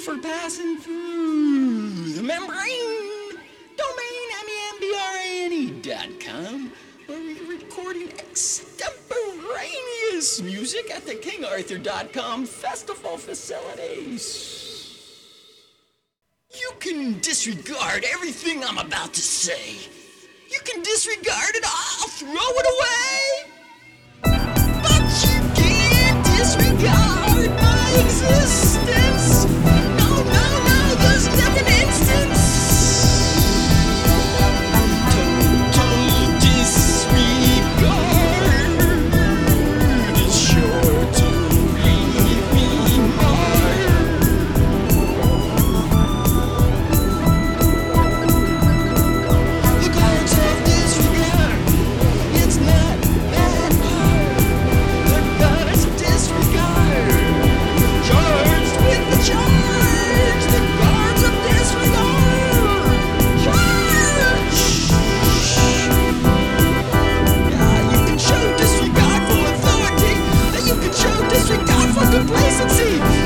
for passing through the membrane. Domain MEMBRANE.com, where we're recording extemporaneous music at the KingArthur.com festival facilities. You can disregard everything I'm about to say. You can disregard it all, throw it away. But you can't disregard my existence. No, there's never an instance. Total disregard is sure to leave me marred. The cards of disregard, it's not that hard. The cards of disregard, charged with the charge. The cards of disregard, charge. You can show disregard for authority, and you can show disregard for complacency.